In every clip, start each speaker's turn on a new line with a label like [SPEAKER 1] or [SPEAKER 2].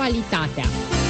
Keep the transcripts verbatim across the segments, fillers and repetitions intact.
[SPEAKER 1] actualitatea.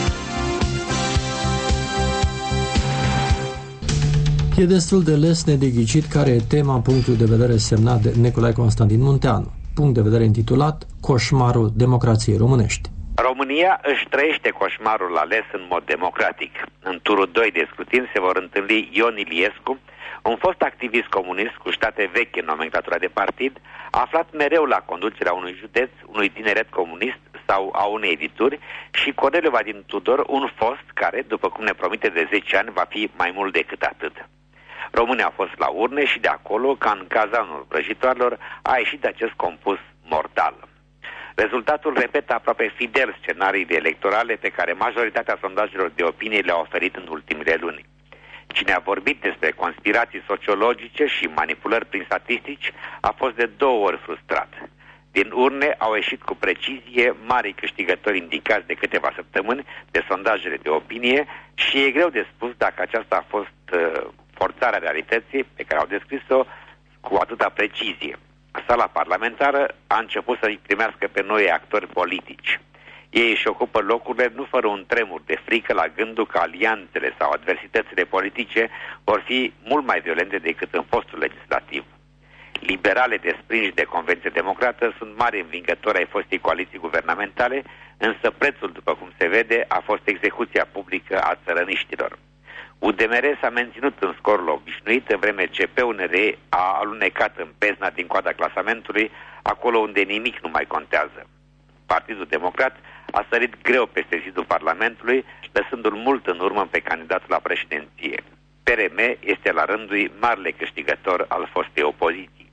[SPEAKER 2] E destul de lesne de ghicit care e tema, punctul de vedere semnat de Nicolae Constantin Munteanu. Punct de vedere intitulat Coșmarul democrației românești.
[SPEAKER 3] România își trăiește coșmarul ales în mod democratic. În turul doi de scrutin se vor întâlni Ion Iliescu, un fost activist comunist cu state vechi în nomenclatura de partid, aflat mereu la conducerea unui județ, unui tineret comunist sau a unei edituri, și Corneliu Vadim Tudor, un fost care, după cum ne promite de zece ani, va fi mai mult decât atât. Românii au fost la urne și de acolo, ca în cazanul vrăjitoarelor, a ieșit acest compus mortal. Rezultatul repetă aproape fidel scenariile electorale pe care majoritatea sondajelor de opinie le-au oferit în ultimele luni. Cine a vorbit despre conspirații sociologice și manipulări prin statistici a fost de două ori frustrat. Din urne au ieșit cu precizie mari câștigători indicați de câteva săptămâni de sondajele de opinie și e greu de spus dacă aceasta a fost uh, forțarea realității pe care au descris-o cu atâta precizie. Sala parlamentară a început să-i primească pe noi actori politici. Ei își ocupă locurile nu fără un tremur de frică la gândul că alianțele sau adversitățile politice vor fi mult mai violente decât în fostul legislativ. Liberale desprinși de Convenție Democrată sunt mari învingători ai fostei coaliții guvernamentale, însă prețul, după cum se vede, a fost execuția publică a țărăniștilor. U D M R s-a menținut în scorul obișnuit, în vreme ce P N R a alunecat în pezna din coada clasamentului, acolo unde nimic nu mai contează. Partidul Democrat a sărit greu peste zidul Parlamentului, lăsându-l mult în urmă pe candidatul la președinție. P R M este la rândul lui marele câștigător al fostei opoziții.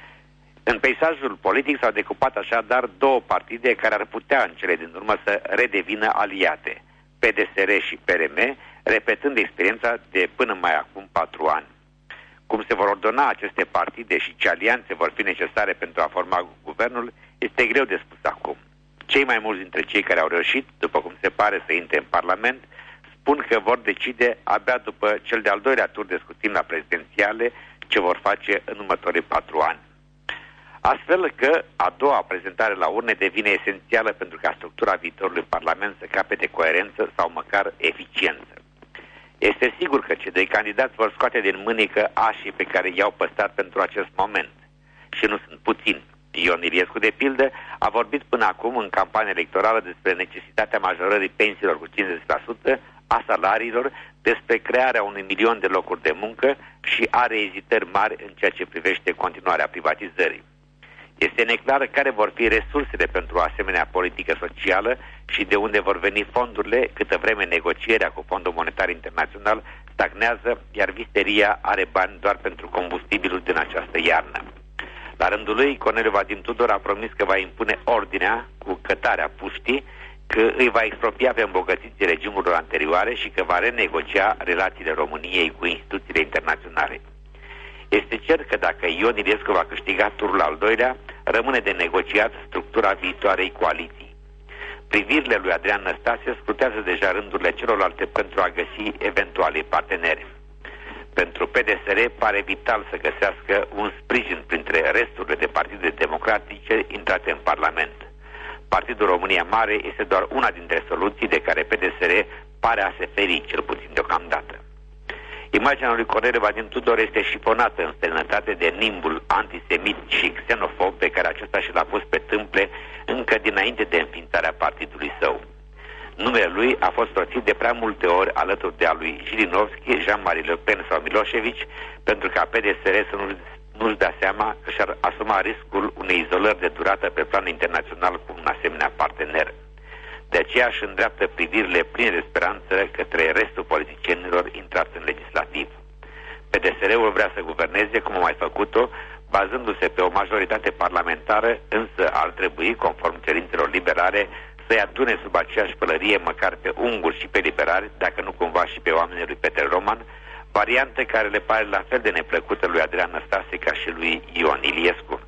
[SPEAKER 3] În peisajul politic s-au decupat așadar două partide care ar putea în cele din urmă să redevină aliate, P D S R și P R M, repetând experiența de până mai acum patru ani. Cum se vor ordona aceste partide și ce alianțe vor fi necesare pentru a forma guvernul, este greu de spus acum. Cei mai mulți dintre cei care au reușit, după cum se pare, să intre în Parlament, spun că vor decide abia după cel de-al doilea tur de scrutin la prezidențiale ce vor face în următorii patru ani. Astfel că a doua prezentare la urne devine esențială pentru ca structura viitorului Parlament să capete coerență sau măcar eficiență. Este sigur că cei doi candidați vor scoate din mânecă așii pe care i-au păstrat pentru acest moment. Și nu sunt puțini. Ion Iliescu, de pildă, a vorbit până acum în campanie electorală despre necesitatea majorării pensiilor cu cincizeci la sută, a salariilor, despre crearea unui milion de locuri de muncă și are ezitări mari în ceea ce privește continuarea privatizării. Este neclar care vor fi resursele pentru o asemenea politică socială și de unde vor veni fondurile, câtă vreme negocierea cu Fondul Monetar Internațional stagnează, iar Visteria are bani doar pentru combustibilul din această iarnă. La rândul lui, Corneliu Vadim Tudor a promis că va impune ordinea cu cătarea puștii, că îi va expropria pe îmbogățiții regimurilor anterioare și că va renegocia relațiile României cu instituțiile internaționale. Este cert că dacă Ion Iliescu va câștiga turul al doilea, rămâne de negociat structura viitoarei coaliții. Privirile lui Adrian Năstase scrutează deja rândurile celorlalte pentru a găsi eventualii parteneri. Pentru P D S R pare vital să găsească un sprijin printre resturile de partide democratice intrate în Parlament. Partidul România Mare este doar una dintre soluții de care P D S R pare a se feri, cel puțin deocamdată. Imaginea lui Corneliu Vadim Tudor este șifonată în străinătate de nimbul antisemit și xenofob pe care acesta și l-a pus pe tâmple încă dinainte de înființarea partidului său. Numele lui a fost roțit de prea multe ori alături de a lui Jirinovski, Jean-Marie Le Pen sau Milosevic, pentru ca P D S R să nu, nu-și dea seama că și-ar asuma riscul unei izolări de durată pe plan internațional cu un asemenea partener. De aceea își îndreaptă privirile pline de speranță către restul politicienilor intrați în legislativ. P D S R-ul vrea să guverneze, cum a mai făcut-o, bazându-se pe o majoritate parlamentară, însă ar trebui, conform cerințelor liberale, să-i adune sub aceeași pălărie măcar pe unguri și pe liberali, dacă nu cumva și pe oamenii lui Peter Roman, variante care le pare la fel de neplăcută lui Adrian Năstase ca și lui Ion Iliescu.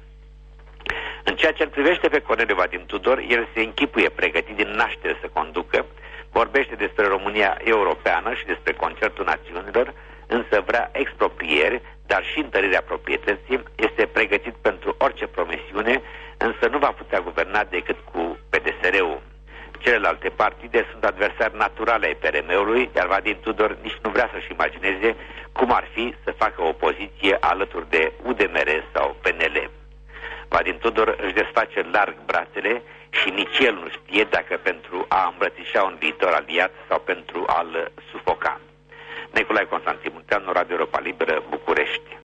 [SPEAKER 3] În ceea ce îl privește pe Corneliu Vadim Tudor, el se închipuie pregătit din naștere să conducă, vorbește despre România europeană și despre concertul națiunilor, însă vrea exproprieri, dar și întărirea proprietății, este pregătit pentru orice promisiune, însă nu va putea guverna decât cu P D S R-ul. celelalte partide sunt adversari naturale ai P R M-ului, iar Vadim Tudor nici nu vrea să-și imagineze cum ar fi să facă opoziție alături de U D M R sau P N L. Vadim Tudor își desface larg brațele și nici el nu știe dacă pentru a îmbrățișa un viitor aliat sau pentru a-l sufoca. Nicolae Constantin Munteanu, Radio Europa Liberă, București.